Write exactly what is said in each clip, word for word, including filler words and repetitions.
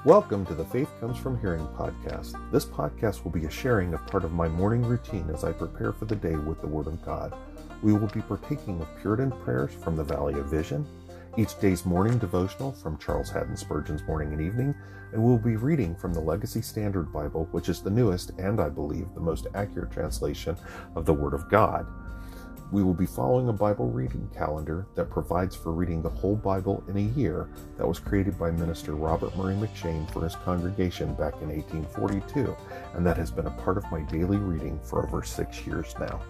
Welcome to the Faith Comes From Hearing podcast. This podcast will be a sharing of part of my morning routine as I prepare for the day with the Word of God. We will be partaking of Puritan prayers from the Valley of Vision, each day's morning devotional from Charles Haddon Spurgeon's Morning and Evening, and we'll be reading from the Legacy Standard Bible, which is the newest and, I believe, the most accurate translation of the Word of God. We will be following a Bible reading calendar that provides for reading the whole Bible in a year that was created by Minister Robert Murray McShane for his congregation back in eighteen forty-two, and that has been a part of my daily reading for over six years now.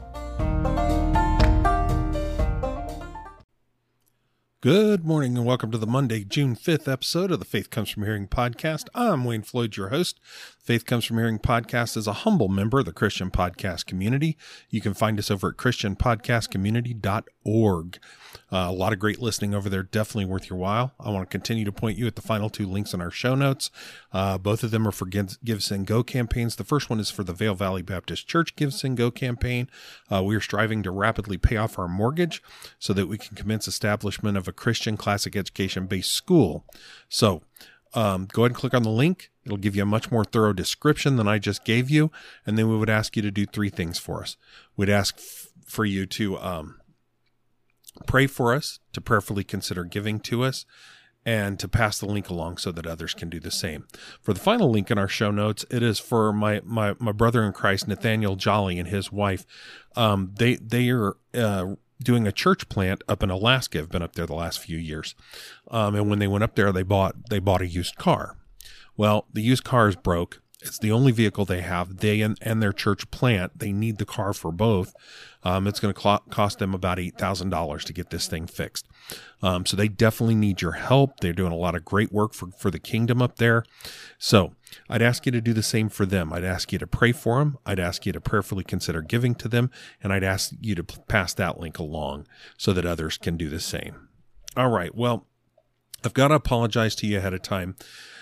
Good morning and welcome to the Monday, June fifth episode of the Faith Comes From Hearing podcast. I'm Wayne Floyd, your host. Faith Comes From Hearing podcast is a humble member of the Christian podcast community. You can find us over at christian podcast community dot org. Uh, a lot of great listening over there, definitely worth your while. I want to continue to point you at the final two links in our show notes. Uh, both of them are for Give, Give Send Go campaigns. The first one is for the Vail Valley Baptist Church Give Send Go campaign. Uh, we are striving to rapidly pay off our mortgage so that we can commence establishment of a Christian classic education-based school. So um, go ahead and click on the link. It'll give you a much more thorough description than I just gave you. And then we would ask you to do three things for us. We'd ask f- for you to um, pray for us, to prayerfully consider giving to us, and to pass the link along so that others can do the same. For the final link in our show notes, it is for my my, my brother in Christ, Nathaniel Jolly, and his wife. Um, they, they are uh, doing a church plant up in Alaska. I've been up there the last few years. Um, and when they went up there, they bought they bought a used car. Well, the used car is broke. It's the only vehicle they have. They and, and their church plant, they need the car for both. Um, it's going to cl- cost them about eight thousand dollars to get this thing fixed. Um, so they definitely need your help. They're doing a lot of great work for, for the kingdom up there. So I'd ask you to do the same for them. I'd ask you to pray for them. I'd ask you to prayerfully consider giving to them. And I'd ask you to p- pass that link along so that others can do the same. All right. Well, I've got to apologize to you ahead of time.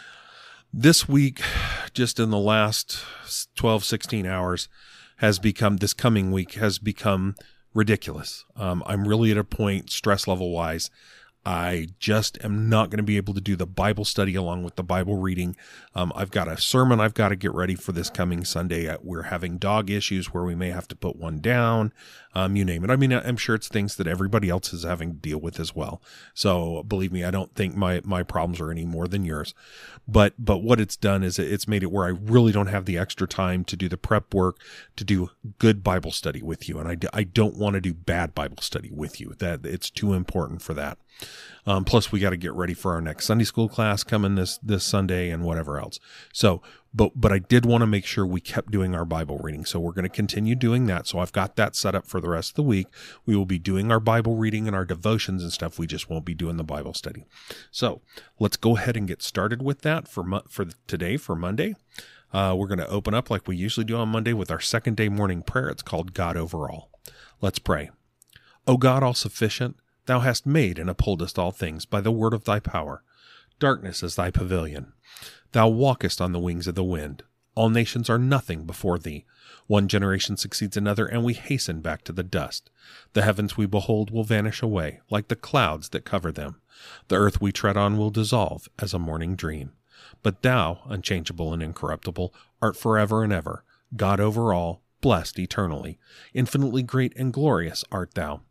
This week, just in the last twelve, sixteen hours, has become, this coming week has become ridiculous. Um, I'm really at a point, stress level wise, I just am not going to be able to do the Bible study along with the Bible reading. Um, I've got a sermon I've got to get ready for this coming Sunday. We're having dog issues where we may have to put one down, um, you name it. I mean, I'm sure it's things that everybody else is having to deal with as well. So believe me, I don't think my, my problems are any more than yours. But, but what it's done is it's made it where I really don't have the extra time to do the prep work, to do good Bible study with you. And I, I don't want to do bad Bible study with you. That it's too important for that. Um, plus we got to get ready for our next Sunday school class coming this, this Sunday and whatever else. So, but, but I did want to make sure we kept doing our Bible reading. So we're going to continue doing that. So I've got that set up for the rest of the week. We will be doing our Bible reading and our devotions and stuff. We just won't be doing the Bible study. So let's go ahead and get started with that for, mo- for today, for Monday. Uh, we're going to open up like we usually do on Monday with our second day morning prayer. It's called God Over All. Let's pray. O God, all sufficient, Thou hast made and upholdest all things by the word of thy power. Darkness is thy pavilion. Thou walkest on the wings of the wind. All nations are nothing before thee. One generation succeeds another, and we hasten back to the dust. The heavens we behold will vanish away, like the clouds that cover them. The earth we tread on will dissolve as a morning dream. But thou, unchangeable and incorruptible, art forever and ever, God over all, blessed eternally. Infinitely great and glorious art thou.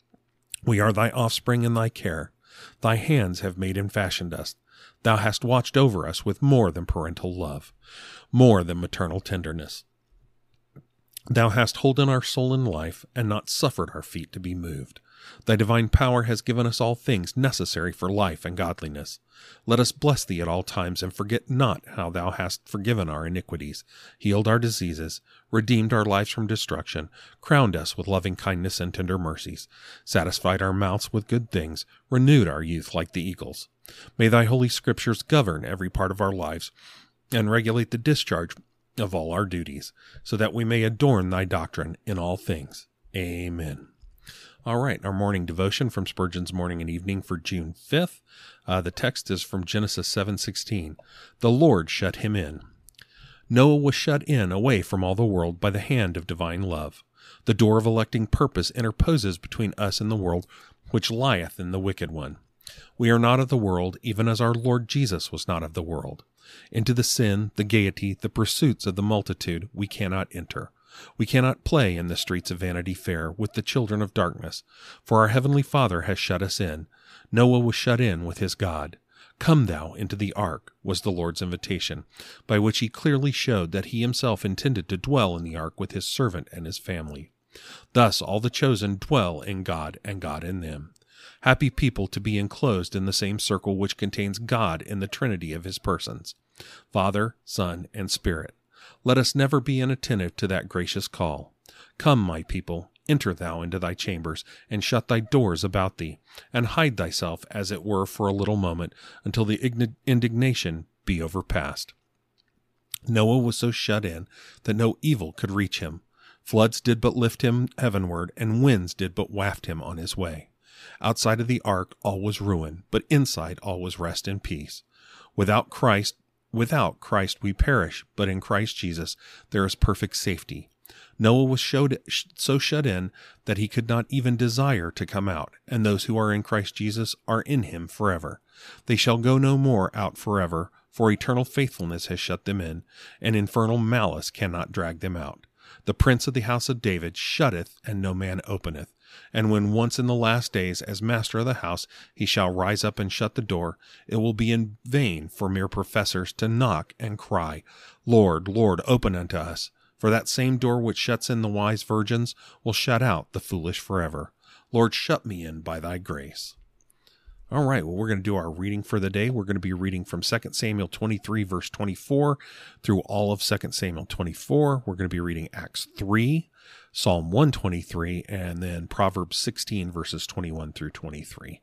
We are thy offspring in thy care. Thy hands have made and fashioned us. Thou hast watched over us with more than parental love, more than maternal tenderness. Thou hast holden our soul in life, and not suffered our feet to be moved. Thy divine power has given us all things necessary for life and godliness. Let us bless thee at all times, and forget not how thou hast forgiven our iniquities, healed our diseases, redeemed our lives from destruction, crowned us with loving kindness and tender mercies, satisfied our mouths with good things, renewed our youth like the eagles. May thy holy scriptures govern every part of our lives, and regulate the discharge of all our duties, so that we may adorn thy doctrine in all things. Amen. All right, our morning devotion from Spurgeon's Morning and Evening for June fifth. Uh, the text is from Genesis seven sixteen. The Lord shut him in. Noah was shut in away from all the world by the hand of divine love. The door of electing purpose interposes between us and the world which lieth in the wicked one. We are not of the world, even as our Lord Jesus was not of the world. Into the sin, the gaiety, the pursuits of the multitude we cannot enter. We cannot play in the streets of Vanity Fair with the children of darkness, for our heavenly Father has shut us in. Noah was shut in with his God. Come thou into the ark, was the Lord's invitation, by which he clearly showed that he himself intended to dwell in the ark with his servant and his family. Thus all the chosen dwell in God, and God in them. Happy people to be enclosed in the same circle which contains God in the Trinity of his persons, Father, Son, and Spirit. Let us never be inattentive to that gracious call. Come, my people, enter thou into thy chambers, and shut thy doors about thee, and hide thyself, as it were, for a little moment, until the indignation be overpast. Noah was so shut in that no evil could reach him. Floods did but lift him heavenward, and winds did but waft him on his way. Outside of the ark all was ruin, but inside all was rest and peace. Without Christ, without Christ we perish, but in Christ Jesus there is perfect safety. Noah was showed, so shut in that he could not even desire to come out, and those who are in Christ Jesus are in him forever. They shall go no more out forever, for eternal faithfulness has shut them in, and infernal malice cannot drag them out. The prince of the house of David shutteth, and no man openeth. And when once in the last days, as master of the house, he shall rise up and shut the door, it will be in vain for mere professors to knock and cry, Lord, Lord, open unto us. For that same door which shuts in the wise virgins will shut out the foolish forever. Lord, shut me in by thy grace. All right, well, we're going to do our reading for the day. We're going to be reading from Second Samuel twenty-three, verse twenty-four, through all of Second Samuel twenty-four. We're going to be reading Acts three, Psalm one twenty-three, and then Proverbs sixteen, verses twenty-one through twenty-three.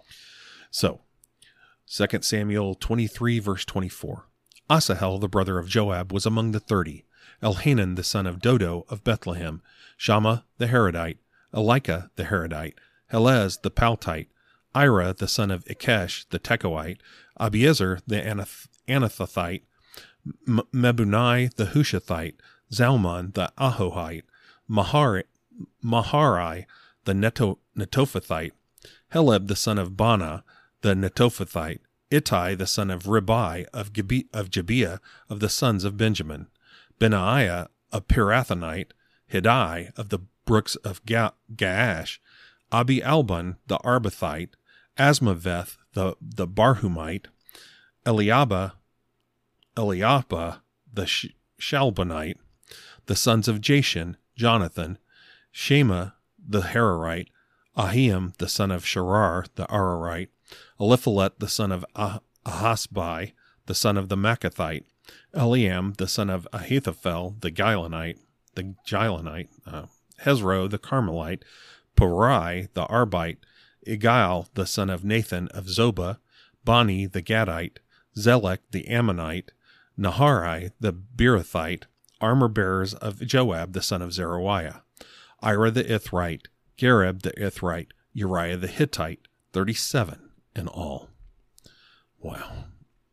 So, Second Samuel twenty-three, verse twenty-four. Asahel, the brother of Joab, was among the thirty. Elhanan, the son of Dodo of Bethlehem. Shammah, the Harodite. Elika, the Harodite. Helez, the Paltite. Ira, the son of Ikesh, the Tekoite. Abiezer, the Anath- Anathothite. M- Mebunai, the Hushathite. Zalmon, the Ahohite. Mahari, Maharai, the Neto, Netophathite. Heleb, the son of Bana, the Netophathite. Ittai, the son of Ribai of, Gibe- of Gibeah of the sons of Benjamin. Benaiah, a Pirathonite. Hiddai, of the brooks of Ga- Gaash. Abi Albon, the Arbathite. Asmaveth, the, the Barhumite. Eliaba, Eliaba, the Sh- Shalbonite. The sons of Jashan, Jonathan. Shema, the Hararite. Ahiam, the son of Sharar, the Ararite. Eliphalet, the son of ah- Ahasbai, the son of the Machathite. Eliam, the son of Ahithophel, the Gilonite, the Gilonite. Uh, Hezro, the Carmelite. Parai, the Arbite. Igal, the son of Nathan of Zobah. Bani, the Gadite. Zelek, the Ammonite. Naharai, the Beerothite. Armor-bearers of Joab, the son of Zeruiah. Ira, the Ithrite. Gareb, the Ithrite. Uriah, the Hittite. thirty-seven in all. Wow.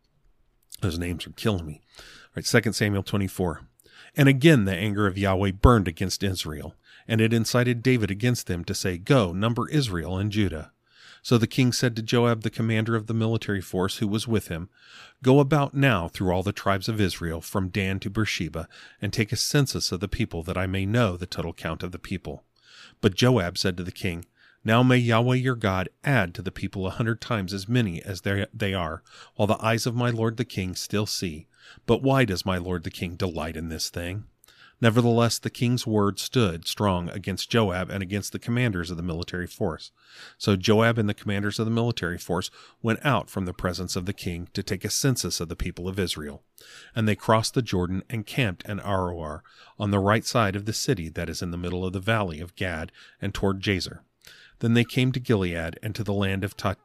Those names are killing me. All right, Second Samuel twenty-four. And again the anger of Yahweh burned against Israel, and it incited David against them to say, Go, number Israel and Judah. So the king said to Joab, the commander of the military force who was with him, Go about now through all the tribes of Israel, from Dan to Beersheba, and take a census of the people, that I may know the total count of the people. But Joab said to the king, Now may Yahweh your God add to the people a hundred times as many as they are, while the eyes of my lord the king still see. But why does my lord the king delight in this thing? Nevertheless, the king's word stood strong against Joab and against the commanders of the military force. So Joab and the commanders of the military force went out from the presence of the king to take a census of the people of Israel. And they crossed the Jordan and camped in Aroer, on the right side of the city that is in the middle of the valley of Gad, and toward Jazer. Then they came to Gilead and to the land of Ta-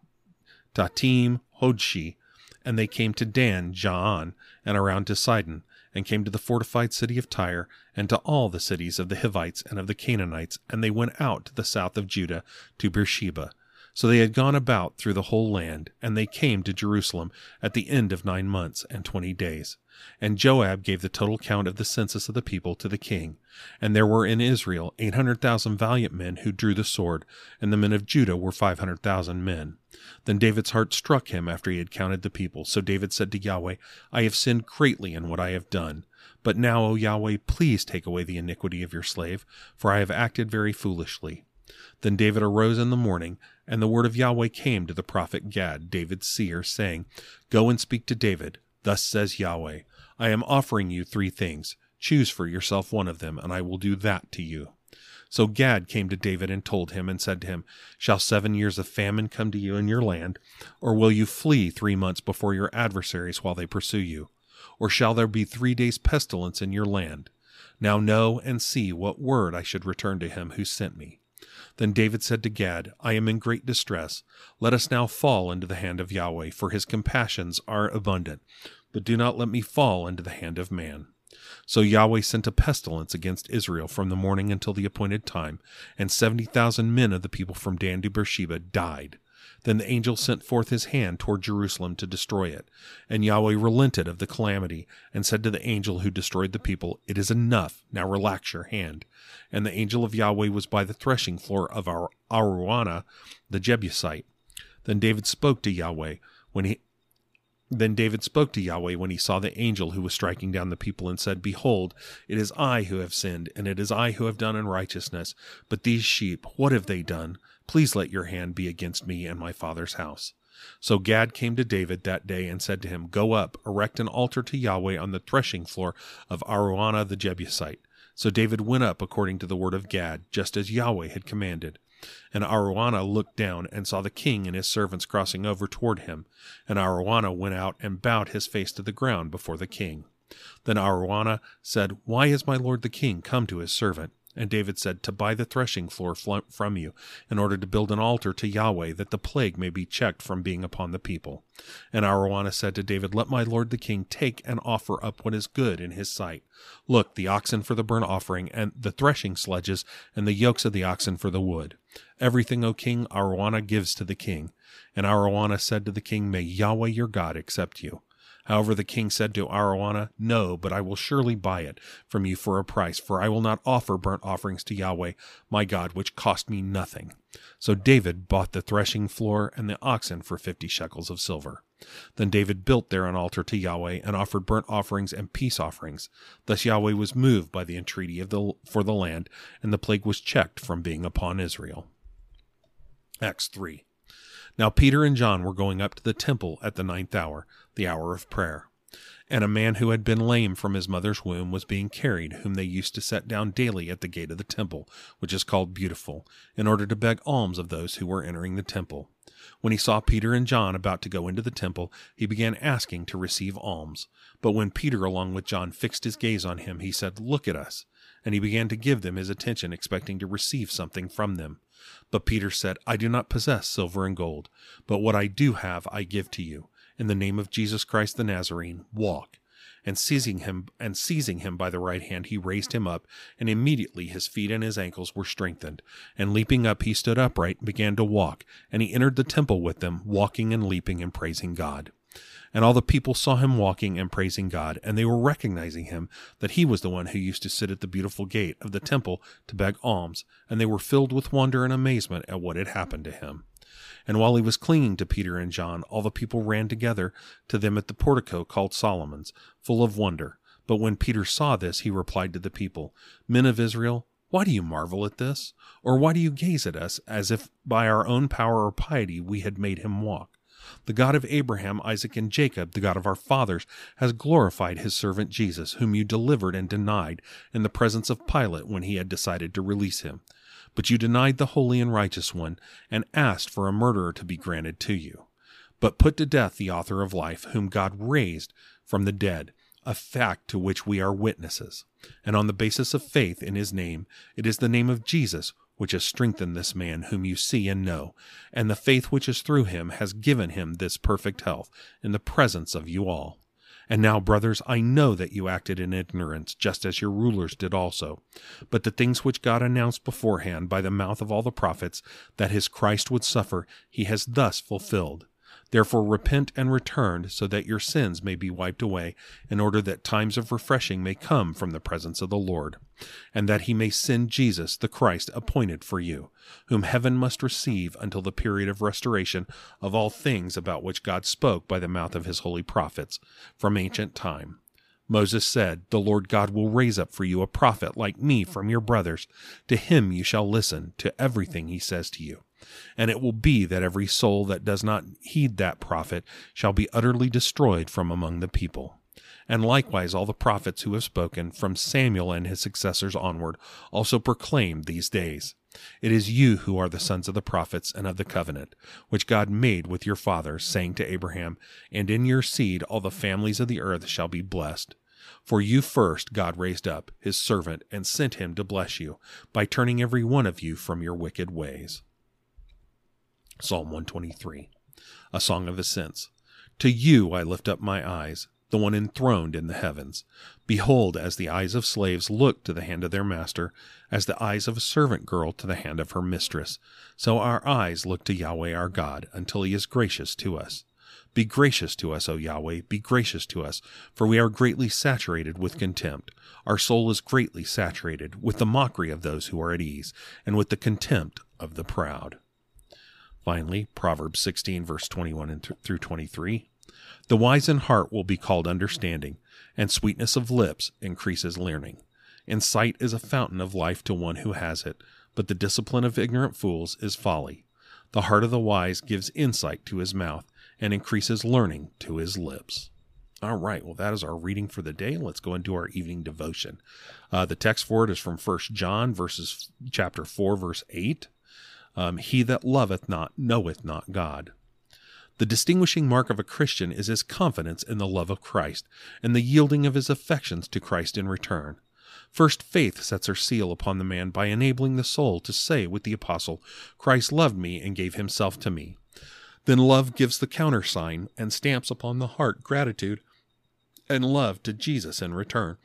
Tatim Hodshi, and they came to Dan Jaan, and around to Sidon, and came to the fortified city of Tyre, and to all the cities of the Hivites and of the Canaanites, and they went out to the south of Judah to Beersheba. So they had gone about through the whole land, and they came to Jerusalem at the end of nine months and twenty days. And Joab gave the total count of the census of the people to the king. And there were in Israel eight hundred thousand valiant men who drew the sword, and the men of Judah were five hundred thousand men. Then David's heart struck him after he had counted the people. So David said to Yahweh, I have sinned greatly in what I have done. But now, O Yahweh, please take away the iniquity of your slave, for I have acted very foolishly. Then David arose in the morning, and the word of Yahweh came to the prophet Gad, David's seer, saying, Go and speak to David. Thus says Yahweh, I am offering you three things. Choose for yourself one of them, and I will do that to you. So Gad came to David and told him, and said to him, Shall seven years of famine come to you in your land? Or will you flee three months before your adversaries while they pursue you? Or shall there be three days' pestilence in your land? Now know and see what word I should return to him who sent me. Then David said to Gad, I am in great distress. Let us now fall into the hand of Yahweh, for his compassions are abundant. But do not let me fall into the hand of man. So Yahweh sent a pestilence against Israel from the morning until the appointed time, and seventy thousand men of the people from Dan to Beersheba died. Then the angel sent forth his hand toward Jerusalem to destroy it. And Yahweh relented of the calamity, and said to the angel who destroyed the people, It is enough, now relax your hand. And the angel of Yahweh was by the threshing floor of Araunah the Jebusite. Then David spoke to Yahweh when he Then David spoke to Yahweh when he saw the angel who was striking down the people, and said, Behold, it is I who have sinned, and it is I who have done unrighteousness. But these sheep, what have they done? Please let your hand be against me and my father's house. So Gad came to David that day and said to him, Go up, erect an altar to Yahweh on the threshing floor of Araunah the Jebusite. So David went up according to the word of Gad, just as Yahweh had commanded. And Araunah looked down and saw the king and his servants crossing over toward him. And Araunah went out and bowed his face to the ground before the king. Then Araunah said, Why is my lord the king come to his servant? And David said, To buy the threshing floor from you, in order to build an altar to Yahweh, that the plague may be checked from being upon the people. And Araunah said to David, Let my lord the king take and offer up what is good in his sight. Look, the oxen for the burnt offering, and the threshing sledges, and the yokes of the oxen for the wood. Everything, O king, Araunah gives to the king. And Araunah said to the king, May Yahweh your God accept you. However, the king said to Araunah, No, but I will surely buy it from you for a price, for I will not offer burnt offerings to Yahweh, my God, which cost me nothing. So David bought the threshing floor and the oxen for fifty shekels of silver. Then David built there an altar to Yahweh, and offered burnt offerings and peace offerings. Thus Yahweh was moved by the entreaty of the for the land, and the plague was checked from being upon Israel. Acts three. Now Peter and John were going up to the temple at the ninth hour, the hour of prayer. And a man who had been lame from his mother's womb was being carried, whom they used to set down daily at the gate of the temple, which is called Beautiful, in order to beg alms of those who were entering the temple. When he saw Peter and John about to go into the temple, he began asking to receive alms. But when Peter, along with John, fixed his gaze on him, he said, Look at us. And he began to give them his attention, expecting to receive something from them. But Peter said, I do not possess silver and gold, but what I do have I give to you. In the name of Jesus Christ the Nazarene, walk. And seizing him and seizing him by the right hand, he raised him up, and immediately his feet and his ankles were strengthened. And leaping up, he stood upright and began to walk. And he entered the temple with them, walking and leaping and praising God. And all the people saw him walking and praising God, and they were recognizing him, that he was the one who used to sit at the beautiful gate of the temple to beg alms, and they were filled with wonder and amazement at what had happened to him. And while he was clinging to Peter and John, all the people ran together to them at the portico called Solomon's, full of wonder. But when Peter saw this, he replied to the people, Men of Israel, why do you marvel at this? Or why do you gaze at us, as if by our own power or piety we had made him walk? The God of Abraham, Isaac, and Jacob, the God of our fathers, has glorified his servant Jesus, whom you delivered and denied in the presence of Pilate when he had decided to release him. But you denied the holy and righteous one, and asked for a murderer to be granted to you. But put to death the author of life, whom God raised from the dead, a fact to which we are witnesses. And on the basis of faith in his name, it is the name of Jesus which has strengthened this man whom you see and know, and the faith which is through him has given him this perfect health in the presence of you all. And now, brothers, I know that you acted in ignorance, just as your rulers did also. But the things which God announced beforehand by the mouth of all the prophets, that his Christ would suffer, he has thus fulfilled. Therefore repent and return, so that your sins may be wiped away, in order that times of refreshing may come from the presence of the Lord, and that he may send Jesus, the Christ, appointed for you, whom heaven must receive until the period of restoration of all things about which God spoke by the mouth of his holy prophets from ancient time. Moses said, "The Lord God will raise up for you a prophet like me from your brothers. To him you shall listen, to everything he says to you. And it will be that every soul that does not heed that prophet shall be utterly destroyed from among the people." And likewise all the prophets who have spoken, from Samuel and his successors onward, also proclaimed these days. It is you who are the sons of the prophets and of the covenant, which God made with your fathers, saying to Abraham, "And in your seed all the families of the earth shall be blessed." For you first God raised up his servant and sent him to bless you, by turning every one of you from your wicked ways. Psalm one twenty-three, a song of ascents. To you I lift up my eyes, the one enthroned in the heavens. Behold, as the eyes of slaves look to the hand of their master, as the eyes of a servant girl to the hand of her mistress, so our eyes look to Yahweh our God, until he is gracious to us. Be gracious to us, O Yahweh, be gracious to us, for we are greatly saturated with contempt. Our soul is greatly saturated with the mockery of those who are at ease, and with the contempt of the proud. Finally, Proverbs sixteen, verse twenty-one through twenty-three. The wise in heart will be called understanding, and sweetness of lips increases learning. And sight is a fountain of life to one who has it, but the discipline of ignorant fools is folly. The heart of the wise gives insight to his mouth, and increases learning to his lips. All right, well, that is our reading for the day. Let's go into our evening devotion. Uh, the text for it is from First John, verses chapter four, verse eight. Um, he that loveth not knoweth not God. The distinguishing mark of a Christian is his confidence in the love of Christ and the yielding of his affections to Christ in return. First, faith sets her seal upon the man by enabling the soul to say with the apostle, "Christ loved me and gave himself to me." Then love gives the countersign and stamps upon the heart gratitude and love to Jesus in return.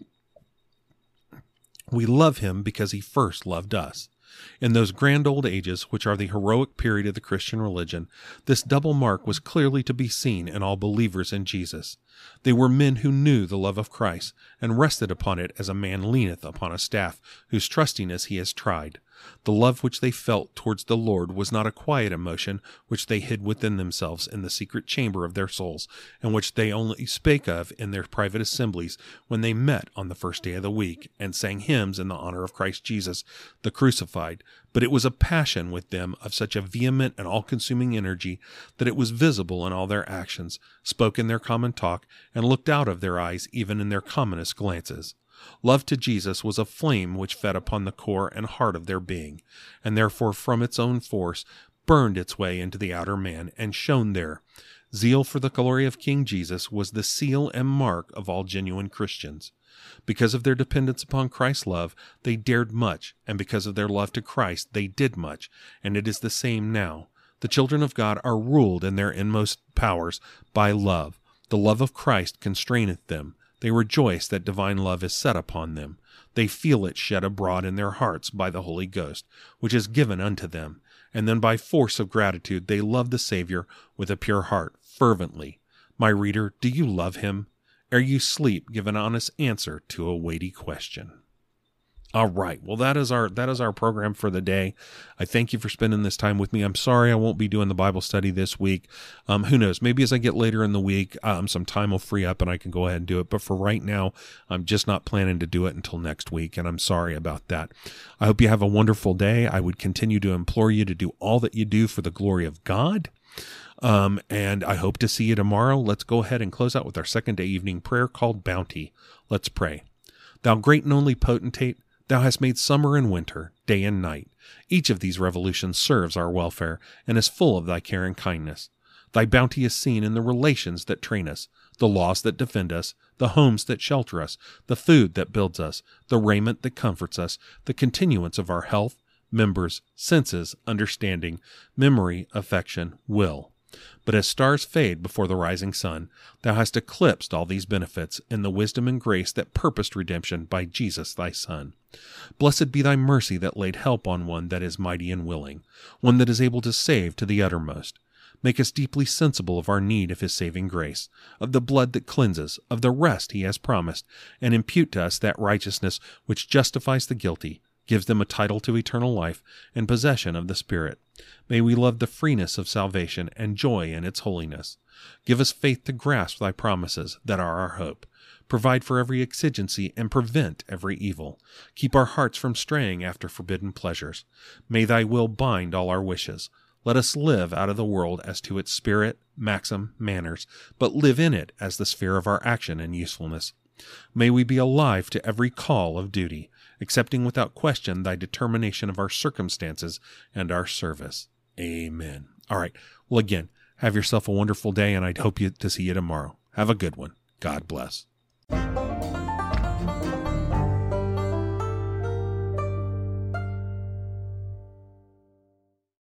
We love him because he first loved us. In those grand old ages, which are the heroic period of the Christian religion, this double mark was clearly to be seen in all believers in Jesus. They were men who knew the love of Christ, and rested upon it as a man leaneth upon a staff, whose trustiness he has tried. The love which they felt towards the Lord was not a quiet emotion which they hid within themselves in the secret chamber of their souls, and which they only spake of in their private assemblies when they met on the first day of the week, and sang hymns in the honor of Christ Jesus, the crucified. But it was a passion with them of such a vehement and all-consuming energy that it was visible in all their actions, spoke in their common talk, and looked out of their eyes even in their commonest glances. Love to Jesus was a flame which fed upon the core and heart of their being, and therefore from its own force burned its way into the outer man and shone there. Zeal for the glory of King Jesus was the seal and mark of all genuine Christians. Because of their dependence upon Christ's love, they dared much, and because of their love to Christ, they did much, and it is the same now. The children of God are ruled in their inmost powers by love. The love of Christ constraineth them. They rejoice that divine love is set upon them. They feel it shed abroad in their hearts by the Holy Ghost, which is given unto them. And then by force of gratitude they love the Savior with a pure heart, fervently. My reader, do you love him? Ere you sleep, give an honest answer to a weighty question. All right. Well, that is our that is our program for the day. I thank you for spending this time with me. I'm sorry I won't be doing the Bible study this week. Um, who knows? Maybe as I get later in the week, um, some time will free up and I can go ahead and do it. But for right now, I'm just not planning to do it until next week, and I'm sorry about that. I hope you have a wonderful day. I would continue to implore you to do all that you do for the glory of God. Um, and I hope to see you tomorrow. Let's go ahead and close out with our second day evening prayer called Bounty. Let's pray. Thou great and only potentate, Thou hast made summer and winter, day and night. Each of these revolutions serves our welfare and is full of thy care and kindness. Thy bounty is seen in the relations that train us, the laws that defend us, the homes that shelter us, the food that builds us, the raiment that comforts us, the continuance of our health, members, senses, understanding, memory, affection, will. But as stars fade before the rising sun, thou hast eclipsed all these benefits in the wisdom and grace that purposed redemption by Jesus thy Son. Blessed be thy mercy that laid help on one that is mighty and willing, one that is able to save to the uttermost. Make us deeply sensible of our need of his saving grace, of the blood that cleanses, of the rest he has promised, and impute to us that righteousness which justifies the guilty, gives them a title to eternal life and possession of the Spirit. May we love the freeness of salvation and joy in its holiness. Give us faith to grasp thy promises that are our hope. Provide for every exigency and prevent every evil. Keep our hearts from straying after forbidden pleasures. May thy will bind all our wishes. Let us live out of the world as to its spirit, maxim, manners, but live in it as the sphere of our action and usefulness. May we be alive to every call of duty, accepting without question thy determination of our circumstances and our service. Amen. All right. Well, again, have yourself a wonderful day, and I hope you, to see you tomorrow. Have a good one. God bless.